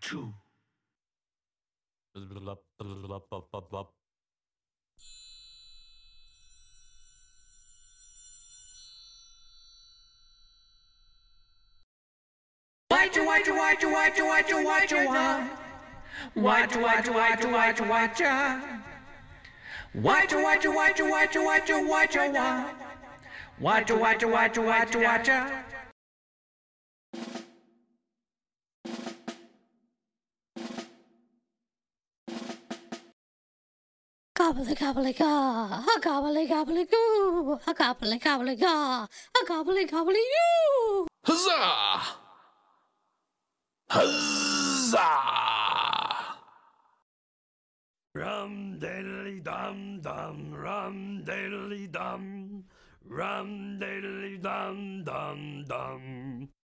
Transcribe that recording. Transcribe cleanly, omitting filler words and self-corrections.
Gobbly gobbly gaw, a gobbly gobbly goo, a gobbly gobbly gaw, a gobbly gobbly yoo. Huzzah! Huzzah! Rum diddly dum dum, rum diddly dum, rum diddly dum dum dum.